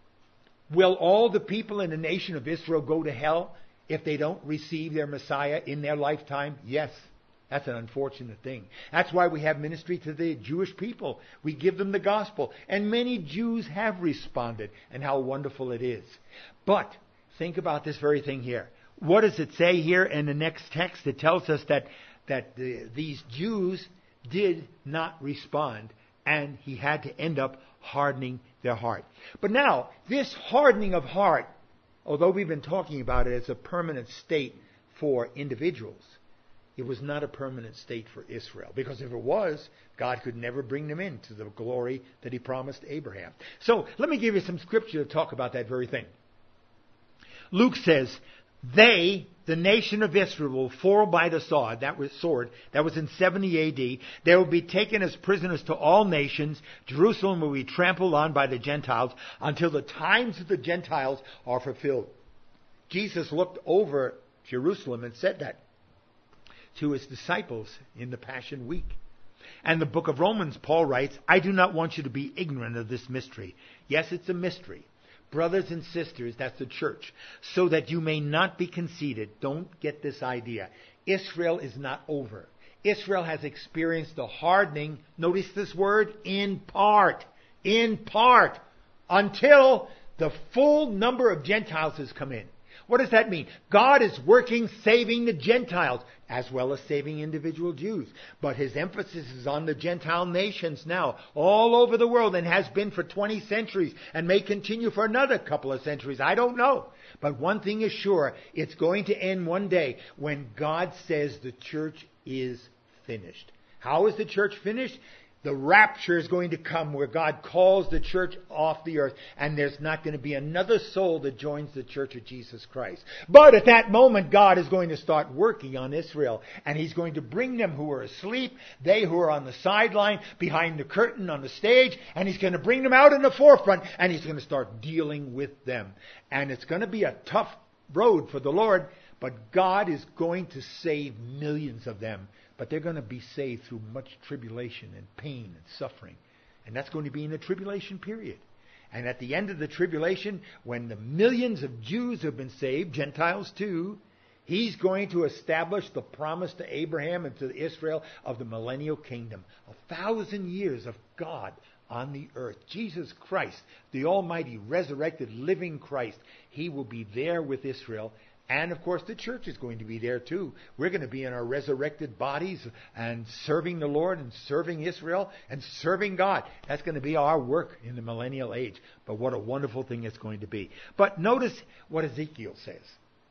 will all the people in the nation of Israel go to hell if they don't receive their Messiah in their lifetime? Yes. That's an unfortunate thing. That's why we have ministry to the Jewish people. We give them the gospel. And many Jews have responded, and how wonderful it is. But think about this very thing here. What does it say here in the next text? It tells us that, that the, these Jews did not respond, and he had to end up hardening their heart. But now, this hardening of heart, although we've been talking about it as a permanent state for individuals, it was not a permanent state for Israel. Because if it was, God could never bring them into the glory that he promised Abraham. So let me give you some scripture to talk about that very thing. Luke says, they, the nation of Israel, will fall by the sword. That was sword. That was in seventy A D. They will be taken as prisoners to all nations. Jerusalem will be trampled on by the Gentiles until the times of the Gentiles are fulfilled. Jesus looked over Jerusalem and said that to his disciples in the Passion Week. And the book of Romans, Paul writes, I do not want you to be ignorant of this mystery. Yes, it's a mystery. Brothers and sisters, that's the church. So that you may not be conceited. Don't get this idea. Israel is not over. Israel has experienced the hardening, notice this word, in part. In part. Until the full number of Gentiles has come in. What does that mean? God is working, saving the Gentiles, as well as saving individual Jews. But his emphasis is on the Gentile nations now, all over the world, and has been for twenty centuries, and may continue for another couple of centuries. I don't know. But one thing is sure, it's going to end one day when God says the church is finished. How is the church finished? The rapture is going to come where God calls the church off the earth, and there's not going to be another soul that joins the church of Jesus Christ. But at that moment, God is going to start working on Israel, and he's going to bring them who are asleep, they who are on the sideline, behind the curtain on the stage, and he's going to bring them out in the forefront, and he's going to start dealing with them. And it's going to be a tough road for the Lord, but God is going to save millions of them. But they're going to be saved through much tribulation and pain and suffering. And that's going to be in the tribulation period. And at the end of the tribulation, when the millions of Jews have been saved, Gentiles too, he's going to establish the promise to Abraham and to Israel of the millennial kingdom. A thousand years of God on the earth. Jesus Christ, the almighty, resurrected, living Christ, he will be there with Israel. And, of course, the church is going to be there, too. We're going to be in our resurrected bodies and serving the Lord and serving Israel and serving God. That's going to be our work in the millennial age. But what a wonderful thing it's going to be. But notice what Ezekiel says.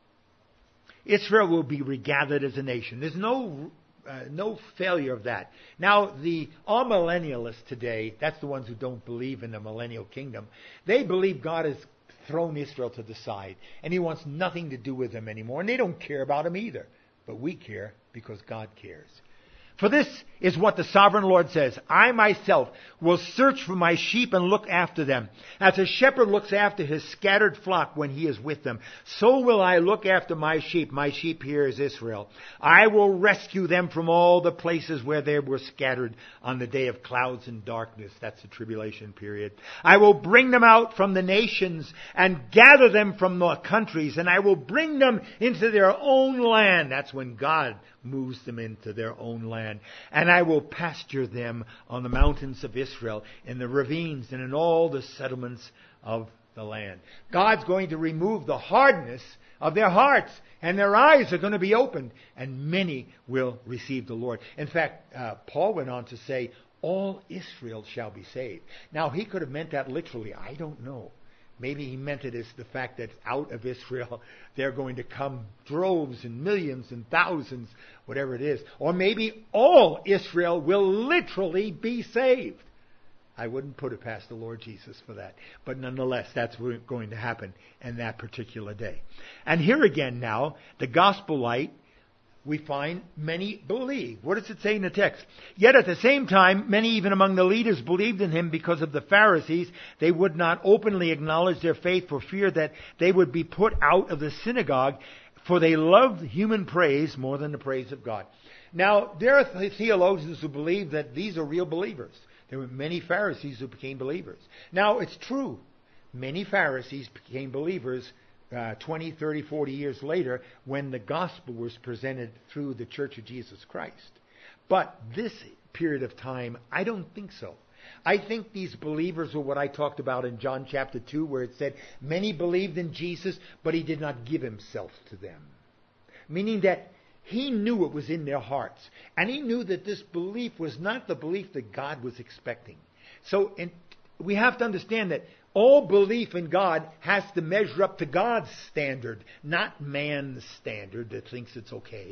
Israel will be regathered as a nation. There's no uh, no failure of that. Now, the amillennialists today, that's the ones who don't believe in the millennial kingdom, they believe God is thrown Israel to the side, and he wants nothing to do with them anymore, and they don't care about him either. But we care because God cares. For this is what the sovereign Lord says, I myself will search for my sheep and look after them. As a shepherd looks after his scattered flock when he is with them, so will I look after my sheep. My sheep here is Israel. I will rescue them from all the places where they were scattered on the day of clouds and darkness. That's the tribulation period. I will bring them out from the nations and gather them from the countries, and I will bring them into their own land. That's when God moves them into their own land. And I will pasture them on the mountains of Israel, in the ravines, and in all the settlements of the land. God's going to remove the hardness of their hearts, and their eyes are going to be opened, and many will receive the Lord. In fact, uh, Paul went on to say, all Israel shall be saved. Now, he could have meant that literally. I don't know. Maybe he meant it as the fact that out of Israel they're going to come droves and millions and thousands, whatever it is. Or maybe all Israel will literally be saved. I wouldn't put it past the Lord Jesus for that. But nonetheless, that's what's going to happen in that particular day. And here again now, the gospel light, we find many believe. What does it say in the text? Yet at the same time, many even among the leaders believed in him because of the Pharisees. They would not openly acknowledge their faith for fear that they would be put out of the synagogue, for they loved human praise more than the praise of God. Now, there are theologians who believe that these are real believers. There were many Pharisees who became believers. Now, it's true. Many Pharisees became believers Uh, twenty, thirty, forty years later when the gospel was presented through the Church of Jesus Christ. But this period of time, I don't think so. I think these believers were what I talked about in John chapter two, where it said, many believed in Jesus, but he did not give himself to them. Meaning that he knew it was in their hearts. And he knew that this belief was not the belief that God was expecting. So in, we have to understand that all belief in God has to measure up to God's standard, not man's standard that thinks it's okay.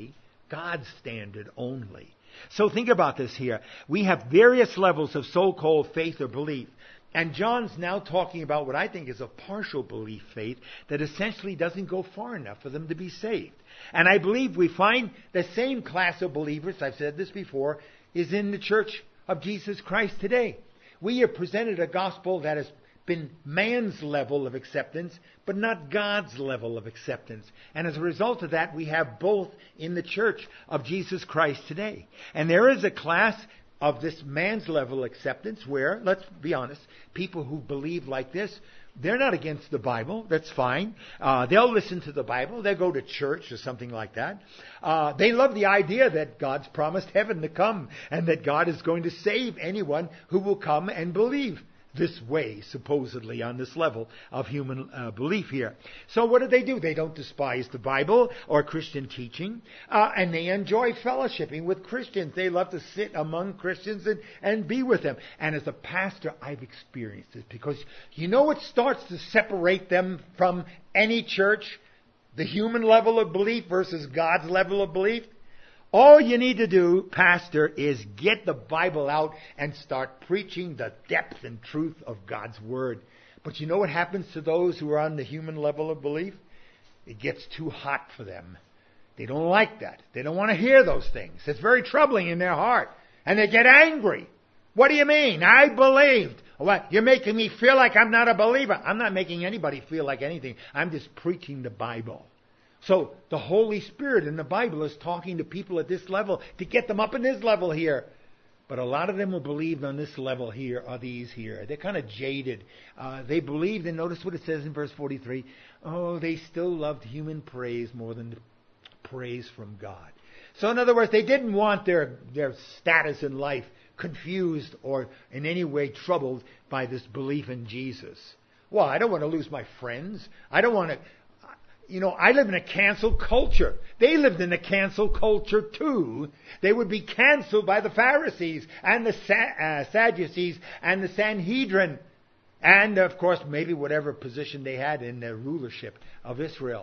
God's standard only. So think about this here. We have various levels of so-called faith or belief. And John's now talking about what I think is a partial belief faith that essentially doesn't go far enough for them to be saved. And I believe we find the same class of believers, I've said this before, is in the Church of Jesus Christ today. We have presented a gospel that has been man's level of acceptance, but not God's level of acceptance. And as a result of that, we have both in the Church of Jesus Christ today. And there is a class of this man's level acceptance where, let's be honest, people who believe like this, they're not against the Bible. That's fine. Uh, they'll listen to the Bible. They'll go to church or something like that. Uh, they love the idea that God's promised heaven to come and that God is going to save anyone who will come and believe this way, supposedly, on this level of human uh, belief here. So what do they do? They don't despise the Bible or Christian teaching, uh, and they enjoy fellowshipping with Christians. They love to sit among Christians and, and be with them. And as a pastor, I've experienced this, because you know what starts to separate them from any church? The human level of belief versus God's level of belief? All you need to do, pastor, is get the Bible out and start preaching the depth and truth of God's Word. But you know what happens to those who are on the human level of belief? It gets too hot for them. They don't like that. They don't want to hear those things. It's very troubling in their heart. And they get angry. What do you mean? I believed. What? You're making me feel like I'm not a believer. I'm not making anybody feel like anything. I'm just preaching the Bible. So the Holy Spirit in the Bible is talking to people at this level to get them up in this level here. But a lot of them who believed on this level here are these here. They're kind of jaded. Uh, they believed, and notice what it says in verse forty-three. Oh, they still loved human praise more than praise from God. So in other words, they didn't want their, their status in life confused or in any way troubled by this belief in Jesus. Well, I don't want to lose my friends. I don't want to... You know, I live in a cancel culture. They lived in a cancel culture too. They would be canceled by the Pharisees and the uh, Sadducees and the Sanhedrin. And, of course, maybe whatever position they had in the rulership of Israel.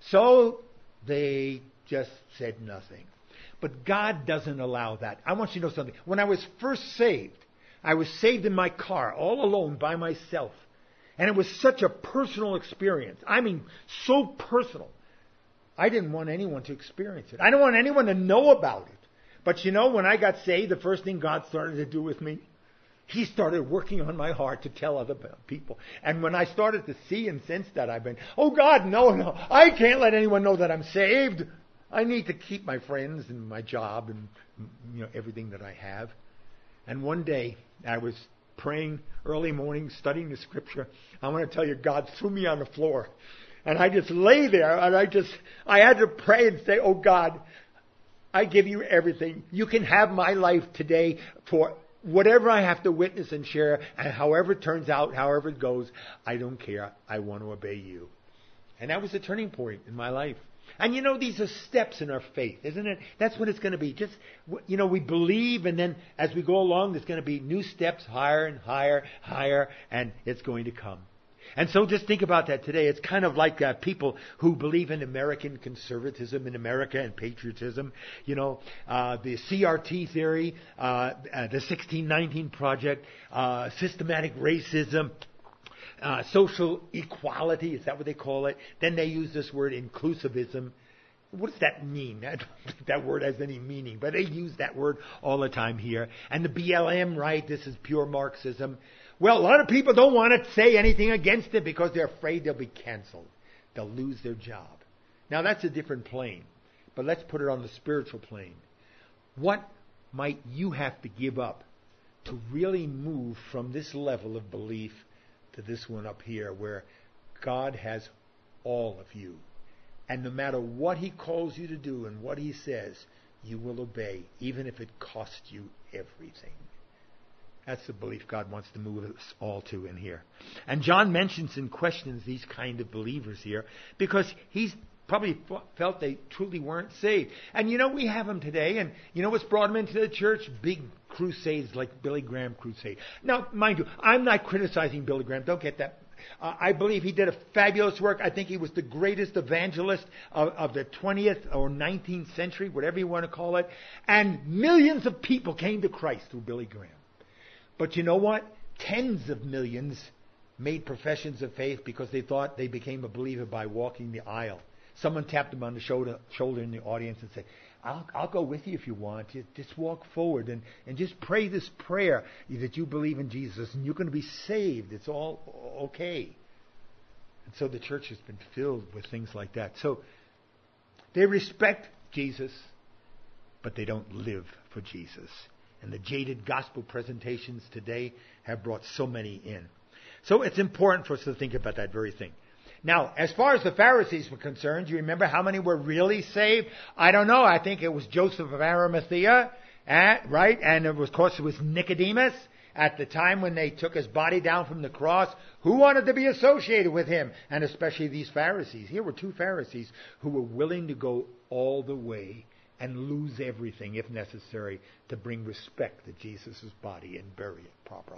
So they just said nothing. But God doesn't allow that. I want you to know something. When I was first saved, I was saved in my car, all alone by myself. And it was such a personal experience. I mean, so personal. I didn't want anyone to experience it. I didn't want anyone to know about it. But you know, when I got saved, the first thing God started to do with me, He started working on my heart to tell other people. And when I started to see and sense that, I've been, oh God, no, no, I can't let anyone know that I'm saved. I need to keep my friends and my job and, you know, everything that I have. And one day, I was praying early morning, studying the Scripture. I want to tell you, God threw me on the floor. And I just lay there, and I just, I had to pray and say, oh God, I give you everything. You can have my life today for whatever I have to witness and share, and however it turns out, however it goes, I don't care. I want to obey you. And that was a turning point in my life. And you know, these are steps in our faith, isn't it? That's what it's going to be. Just, you know, we believe, and then as we go along, there's going to be new steps, higher and higher, higher, and it's going to come. And so just think about that today. It's kind of like uh, people who believe in American conservatism in America and patriotism. You know, uh, the C R T theory, uh, uh, the sixteen nineteen Project, uh, systematic racism, Uh, social equality, is that what they call it? Then they use this word inclusivism. What does that mean? I don't think that word has any meaning, but they use that word all the time here. And the B L M, right? This is pure Marxism. Well, a lot of people don't want to say anything against it because they're afraid they'll be canceled. They'll lose their job. Now, that's a different plane, but let's put it on the spiritual plane. What might you have to give up to really move from this level of belief to this one up here, where God has all of you, and no matter what He calls you to do and what He says, you will obey, even if it costs you everything. That's the belief God wants to move us all to in here. And John mentions and questions these kind of believers here because he's probably felt they truly weren't saved. And you know, we have them today, and you know what's brought them into the church? Big crusades like Billy Graham crusade. Now, mind you, I'm not criticizing Billy Graham. Don't get that Uh, I believe he did a fabulous work. I think he was the greatest evangelist of, of the twentieth or nineteenth century, whatever you want to call it. And millions of people came to Christ through Billy Graham. But you know what? Tens of millions made professions of faith because they thought they became a believer by walking the aisle. Someone tapped them on the shoulder, shoulder in the audience and said, I'll, I'll go with you if you want. Just walk forward and, and just pray this prayer that you believe in Jesus and you're going to be saved. It's all okay. And so the church has been filled with things like that. So they respect Jesus, but they don't live for Jesus. And the jaded gospel presentations today have brought so many in. So it's important for us to think about that very thing. Now, as far as the Pharisees were concerned, you remember how many were really saved? I don't know. I think it was Joseph of Arimathea, uh, right? And it was, of course, it was Nicodemus at the time when they took his body down from the cross. Who wanted to be associated with him? And especially these Pharisees. Here were two Pharisees who were willing to go all the way and lose everything, if necessary, to bring respect to Jesus' body and bury it properly.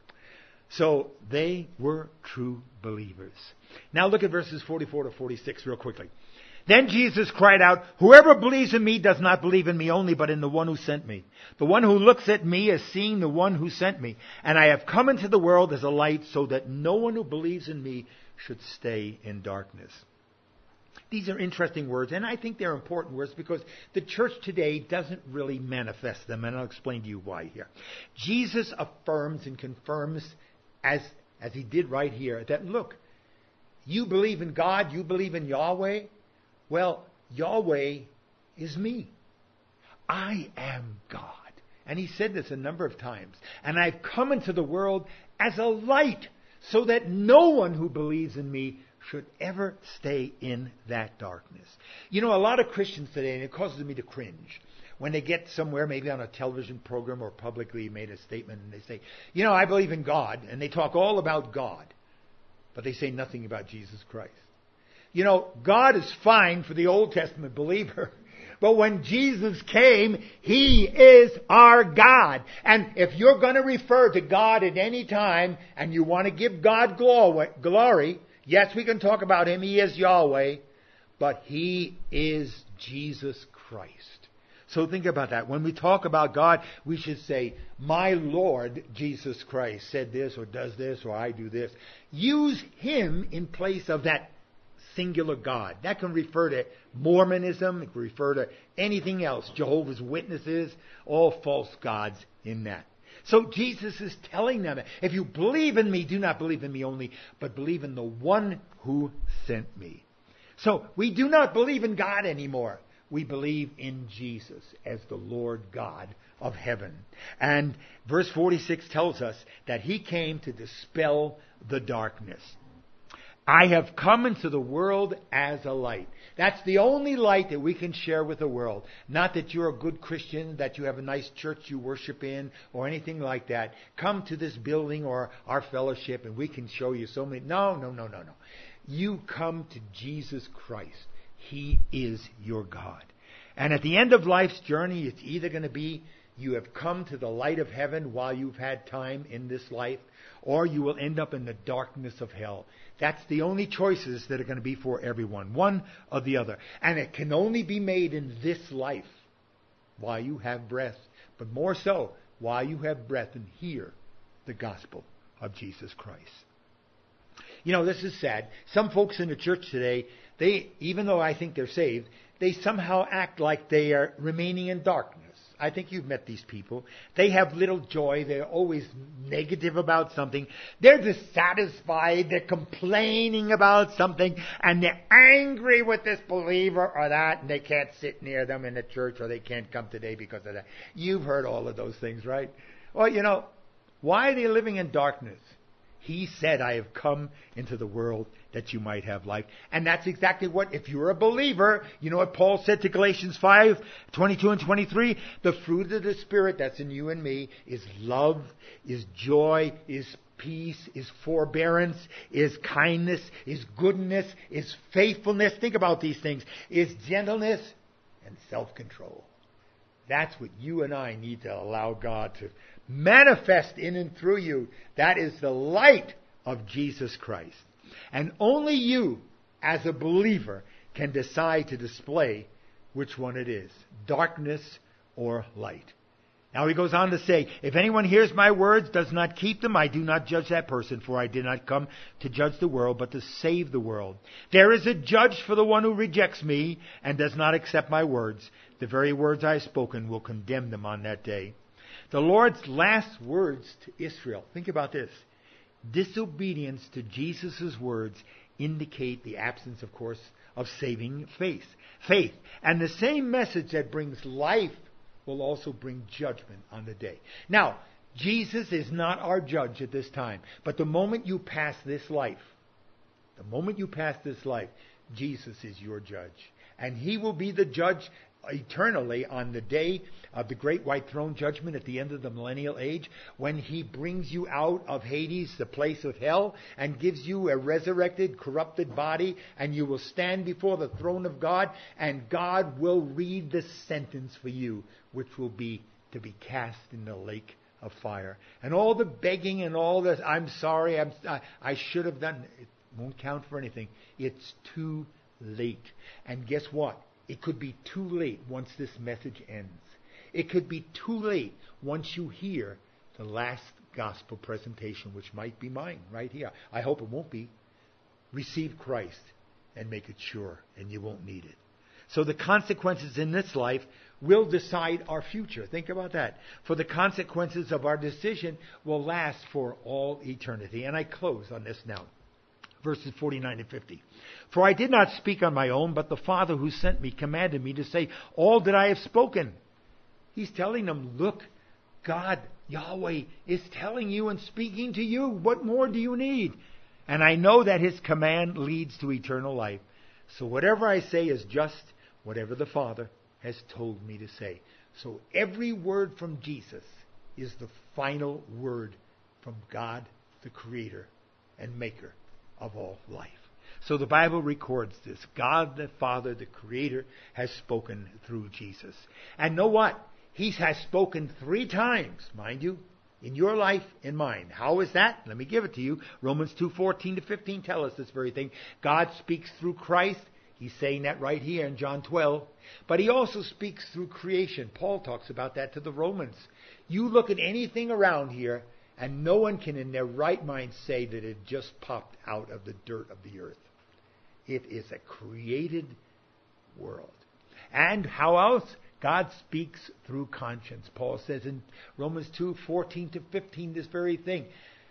So they were true believers. Now look at verses forty-four to forty-six real quickly. Then Jesus cried out, whoever believes in me does not believe in me only, but in the one who sent me. The one who looks at me is seeing the one who sent me. And I have come into the world as a light so that no one who believes in me should stay in darkness. These are interesting words, and I think they're important words because the church today doesn't really manifest them, and I'll explain to you why here. Jesus affirms and confirms, as, as he did right here, that look, you believe in God, you believe in Yahweh. Well, Yahweh is me. I am God. And he said this a number of times. And I've come into the world as a light so that no one who believes in me should ever stay in that darkness. You know, a lot of Christians today, and it causes me to cringe, when they get somewhere, maybe on a television program or publicly made a statement, and they say, you know, I believe in God, and they talk all about God, but they say nothing about Jesus Christ. You know, God is fine for the Old Testament believer, but when Jesus came, He is our God. And if you're going to refer to God at any time, and you want to give God glory, yes, we can talk about Him, He is Yahweh, but He is Jesus Christ. So think about that. When we talk about God, we should say, my Lord Jesus Christ said this or does this or I do this. Use Him in place of that singular God. That can refer to Mormonism. It can refer to anything else. Jehovah's Witnesses, all false gods in that. So Jesus is telling them, if you believe in me, do not believe in me only, but believe in the one who sent me. So we do not believe in God anymore. We believe in Jesus as the Lord God of heaven. And verse forty-six tells us that He came to dispel the darkness. I have come into the world as a light. That's the only light that we can share with the world. Not that you're a good Christian, that you have a nice church you worship in, or anything like that. Come to this building or our fellowship and we can show you so many. No, no, no, no, no. You come to Jesus Christ. He is your God. And at the end of life's journey, it's either going to be you have come to the light of heaven while you've had time in this life, or you will end up in the darkness of hell. That's the only choices that are going to be for everyone, one or the other. And it can only be made in this life while you have breath, but more so while you have breath and hear the gospel of Jesus Christ. You know, this is sad. Some folks in the church today, they, even though I think they're saved, they somehow act like they are remaining in darkness. I think you've met these people. They have little joy. They're always negative about something. They're dissatisfied. They're complaining about something. And they're angry with this believer or that. And they can't sit near them in the church or they can't come today because of that. You've heard all of those things, right? Well, you know, why are they living in darkness? He said, I have come into the world that you might have life. And that's exactly what, if you're a believer, you know what Paul said to Galatians five, twenty-two and twenty-three? The fruit of the Spirit that's in you and me is love, is joy, is peace, is forbearance, is kindness, is goodness, is faithfulness. Think about these things. Is gentleness and self-control. That's what you and I need to allow God to manifest in and through you. That is the light of Jesus Christ. And only you, as a believer, can decide to display which one it is, darkness or light. Now he goes on to say, if anyone hears my words, does not keep them, I do not judge that person, for I did not come to judge the world, but to save the world. There is a judge for the one who rejects me and does not accept my words. The very words I have spoken will condemn them on that day. The Lord's last words to Israel, think about this. Disobedience to Jesus' words indicate the absence, of course, of saving faith. Faith. And the same message that brings life will also bring judgment on the day. Now, Jesus is not our judge at this time. But the moment you pass this life, the moment you pass this life, Jesus is your judge. And he will be the judge eternally on the day of the great white throne judgment at the end of the millennial age, when he brings you out of Hades, the place of hell, and gives you a resurrected, corrupted body, and you will stand before the throne of God, and God will read the sentence for you, which will be to be cast in the lake of fire. And all the begging and all this, I'm sorry, I'm, I, I should have done, it won't count for anything. It's too late. And guess what? It could be too late once this message ends. It could be too late once you hear the last gospel presentation, which might be mine right here. I hope it won't be. Receive Christ and make it sure, and you won't need it. So the consequences in this life will decide our future. Think about that. For the consequences of our decision will last for all eternity. And I close on this now. Verses forty-nine and fifty. For I did not speak on my own, but the Father who sent me commanded me to say all that I have spoken. He's telling them, look, God, Yahweh, is telling you and speaking to you. What more do you need? And I know that his command leads to eternal life. So whatever I say is just whatever the Father has told me to say. So every word from Jesus is the final word from God, the Creator and Maker of all life. So the Bible records this. God the Father, the Creator, has spoken through Jesus. And know what? He has spoken three times, mind you, in your life and mine. How is that? Let me give it to you. Romans two fourteen to fifteen tell us this very thing. God speaks through Christ. He's saying that right here in John twelve. But he also speaks through creation. Paul talks about that to the Romans. You look at anything around here, and no one can in their right mind say that it just popped out of the dirt of the earth. It is a created world. And how else? God speaks through conscience. Paul says in Romans two fourteen to fifteen this very thing.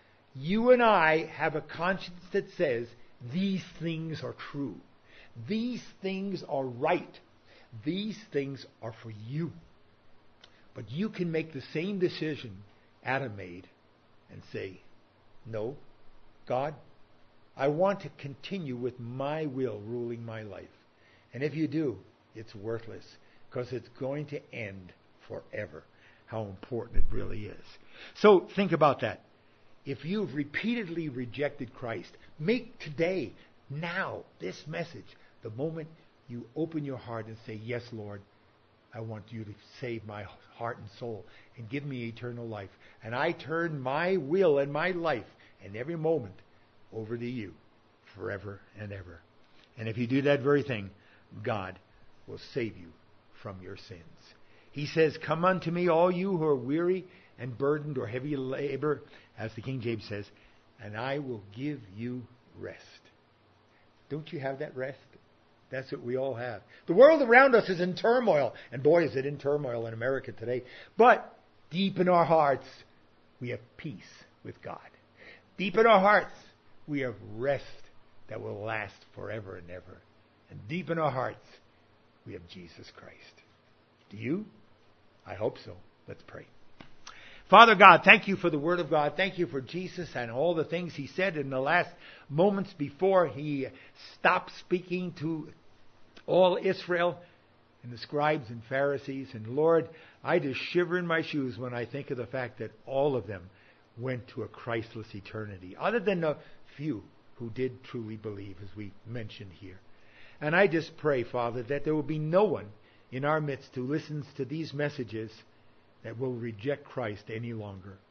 You and I have a conscience that says these things are true. These things are right. These things are for you. But you can make the same decision Adam made and say, no, God, I want to continue with my will ruling my life. And if you do, it's worthless, because it's going to end forever. How important it really is. So think about that. If you've repeatedly rejected Christ, make today, now, this message, the moment you open your heart and say, yes, Lord, I want you to save my heart and soul and give me eternal life. And I turn my will and my life and every moment over to you forever and ever. And if you do that very thing, God will save you from your sins. He says, come unto me, all you who are weary and burdened or heavy labor, as the King James says, and I will give you rest. Don't you have that rest? That's what we all have. The world around us is in turmoil. And boy, is it in turmoil in America today. But deep in our hearts, we have peace with God. Deep in our hearts, we have rest that will last forever and ever. And deep in our hearts, we have Jesus Christ. Do you? I hope so. Let's pray. Father God, thank you for the Word of God. Thank you for Jesus and all the things He said in the last moments before He stopped speaking to all Israel and the scribes and Pharisees. And Lord, I just shiver in my shoes when I think of the fact that all of them went to a Christless eternity, other than a few who did truly believe, as we mentioned here. And I just pray, Father, that there will be no one in our midst who listens to these messages that will reject Christ any longer.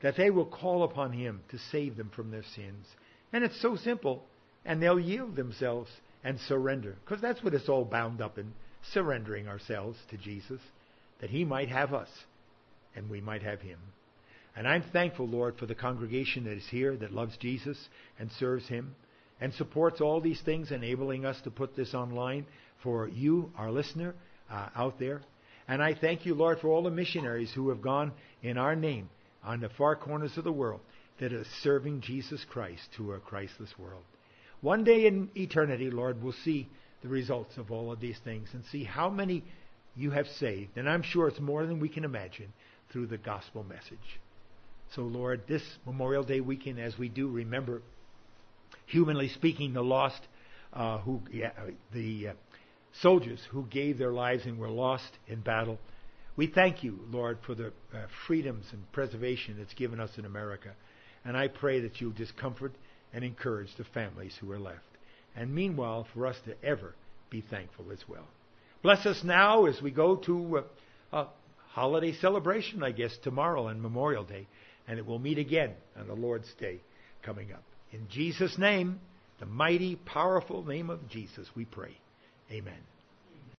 that they will call upon Him to save them from their sins. And it's so simple. And they'll yield themselves and surrender. Because that's what it's all bound up in. Surrendering ourselves to Jesus. That He might have us. And we might have Him. And I'm thankful, Lord, for the congregation that is here, that loves Jesus and serves Him. And supports all these things, enabling us to put this online for you, our listener, uh, out there. And I thank you, Lord, for all the missionaries who have gone in our name on the far corners of the world that are serving Jesus Christ to a Christless world. One day in eternity, Lord, we'll see the results of all of these things and see how many you have saved. And I'm sure it's more than we can imagine through the gospel message. So, Lord, this Memorial Day weekend, as we do remember, humanly speaking, the lost, uh, who yeah, the uh, soldiers who gave their lives and were lost in battle. We thank you, Lord, for the uh, freedoms and preservation that's given us in America. And I pray that you'll just comfort and encourage the families who are left. And meanwhile, for us to ever be thankful as well. Bless us now as we go to uh, a holiday celebration, I guess, tomorrow on Memorial Day. And it will meet again on the Lord's Day coming up. In Jesus' name, the mighty, powerful name of Jesus, we pray. Amen.